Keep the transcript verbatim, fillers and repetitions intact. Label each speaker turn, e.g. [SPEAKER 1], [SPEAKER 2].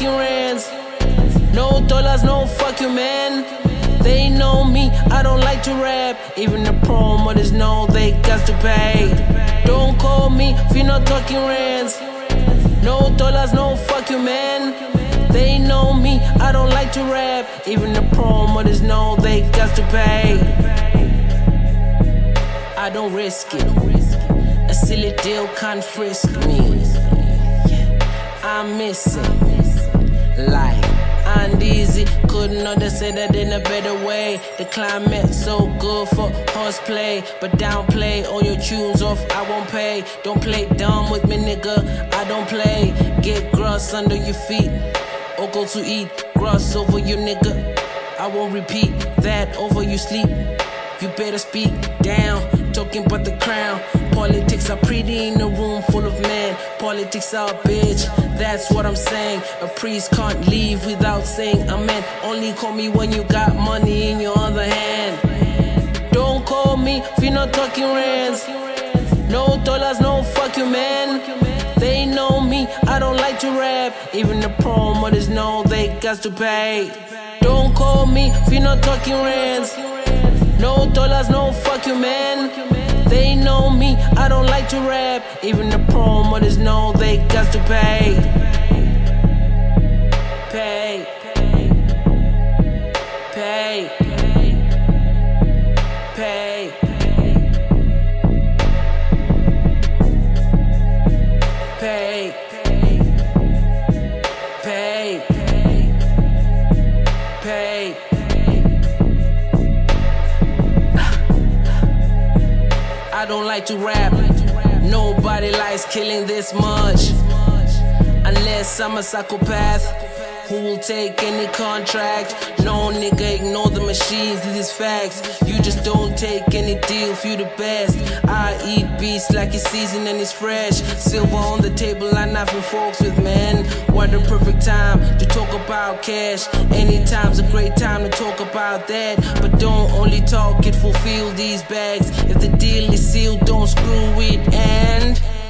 [SPEAKER 1] talking rands. No dollars, no fuck you, man. They know me, I don't like to rap. Even the promoters know they got to pay. Don't call me if you're not talking rands. No dollars, no fuck you, man. They know me, I don't like to rap. Even the promoters know they got to pay. I don't risk it. A silly deal can't frisk me. I'm missing life and easy. Couldn't understand that in a better way. The climate so good for horseplay, but downplay all your tunes off. I won't pay. Don't play dumb with me, nigga. I don't play. Get grass under your feet or go to eat grass over you, nigga. I won't repeat that over you sleep. You better speak down, talking about the crown. Politics are pretty in a room full of men. Politics are a bitch, that's what I'm saying. A priest can't leave without saying amen. Only call me when you got money in your other hand. Don't call me if you're not talking rands. No dollars, no fuck you, man. They know me, I don't like to rap. Even the promoters know they got to pay. Don't call me if you're not talking rands. No dollars, no fuck you, man. They know me, I don't like to rap. Even the promoters know they got to pay. Pay. Pay. Pay. Pay. Pay. Pay. I don't like to rap. Nobody likes killing this much. Unless I'm a psychopath who will take any contract. No nigga, ignore the machines, this is facts. You just don't take any deal if you the best. I eat beats like it's seasoned and it's fresh. Silver on the table, I knife and forks with men. What a perfect time to talk about cash. Anytime's a great time to talk about that. But don't only talk it, fulfill these bags. If the deal is sealed, don't screw it and